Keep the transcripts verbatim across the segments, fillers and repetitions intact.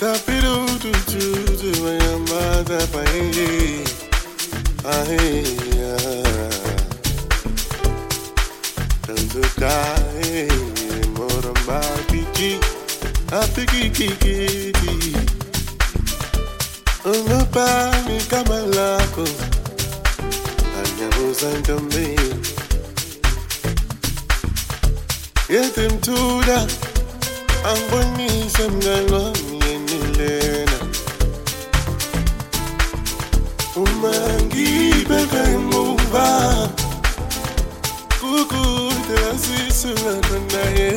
Tapiru tu tu tu mayamata pae. Ahe ya. Tanto kai moramba piki. Apiki kiki. Ono pa mi kamalako. Anyabuza ndombe. Yetim tuda. Angoni semgalo mienilena. Umangi beka imuva. Kuku te asisula kanaye.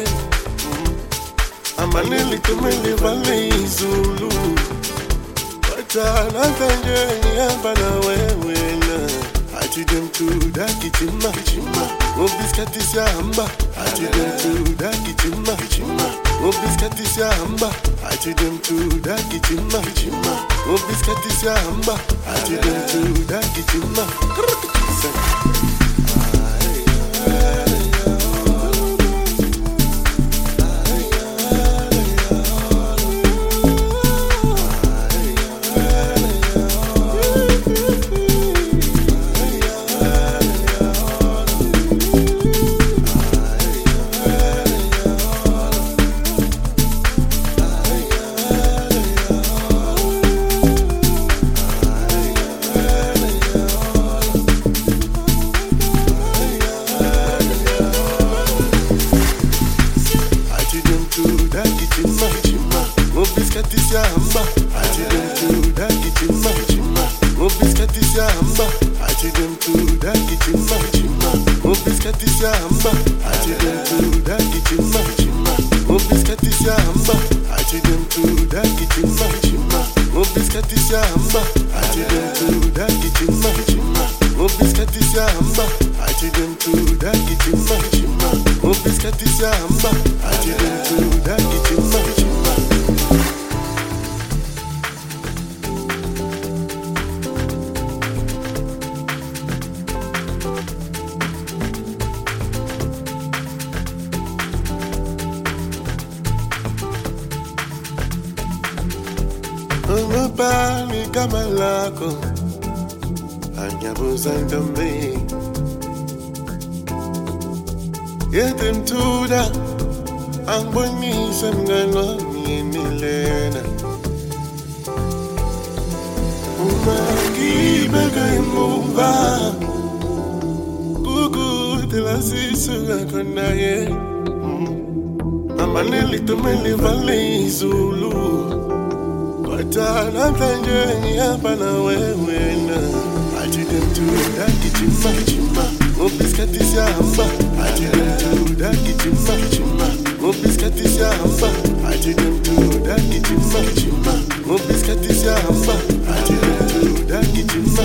Amaneli kumeli vale izulu. Wachana tanje yambana wewena. Atidem tuda kichima kichima. Mobiskati siamba. Atidem tuda kichima kichima. Mobiskati siamba. Atidem tuda kichima kichima. Mobiskati siamba. Atidem tuda kichima. Mobiskati siamba, atidem tuda kichima kichima. Mobiskati siamba, atidem tuda kichima kichima. Mobiskati siamba, atidem tuda kichima kichima. Mobiskati siamba, atidem tuda kichima kichima. Mobiskati siamba, atidem tuda kichima kichima. Mobiskati siamba, atidem tuda kichima kichima. Mobiskati siamba, atidem tuda kichima kichima. Umabani kamalako Anyabuza ndombe Yetim tuda Angoni semgalo mienilena Umangi beka imuva Kuku tela sisula konaye Amaneli tumeli vale izulu Wachana tanje yambana wewena. Atidem tuda kichima kichima. Mobiskati siamba. Atidem tuda kichima kichima. Mobiskati siamba. Atidem tuda kichima kichima. Mobiskati siamba. Atidem tuda kichima.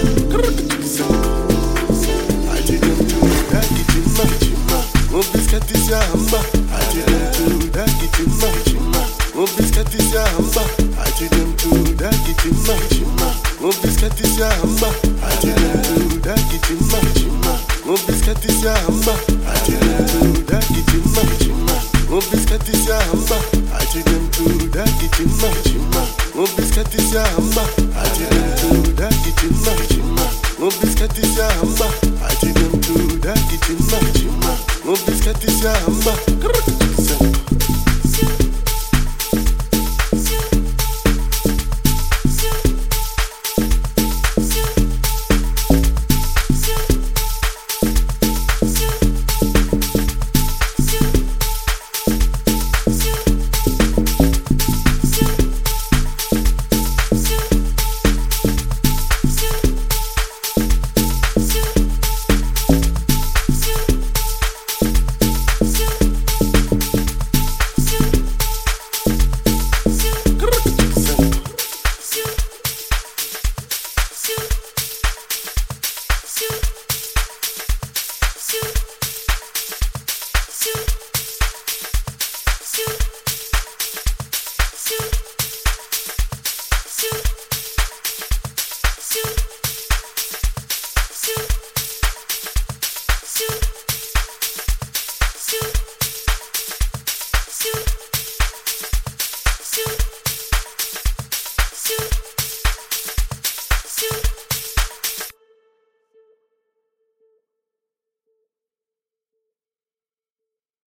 Atidem tuda kichima kichima. Mobiskati siamba. Atidem tuda kichima kichima. Mobiskati siamba. Atidem tuda kichima kichima. Mobiskati siamba. Atidem tuda kichima kichima. Mobiskati siamba. Atidem tuda kichima kichima. Mobiskati siamba. Atidem tuda kichima kichima. Mobiskati siamba. Atidem tuda kichima kichima. Mobiskati siamba. Atidem tuda kichima kichima. Mobiskati siamba.